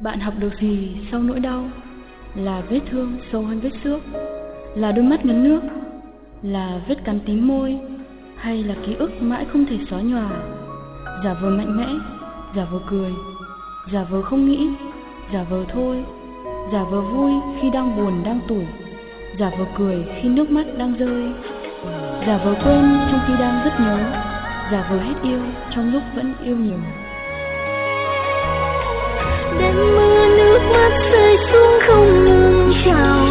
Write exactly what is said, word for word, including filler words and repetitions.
Bạn học được gì sau nỗi đau? Là vết thương sâu hơn vết xước? Là đôi mắt ngấn nước? Là vết cắn tím môi? Hay là ký ức mãi không thể xóa nhòa? Giả vờ mạnh mẽ, giả vờ cười, giả vờ không nghĩ, giả vờ thôi, giả vờ vui khi đang buồn đang tủi, giả vờ cười khi nước mắt đang rơi, giả vờ quên trong khi đang rất nhớ, giả vờ hết yêu trong lúc vẫn yêu nhiều. Đêm mưa nước mắt rơi xuống không ngừng trào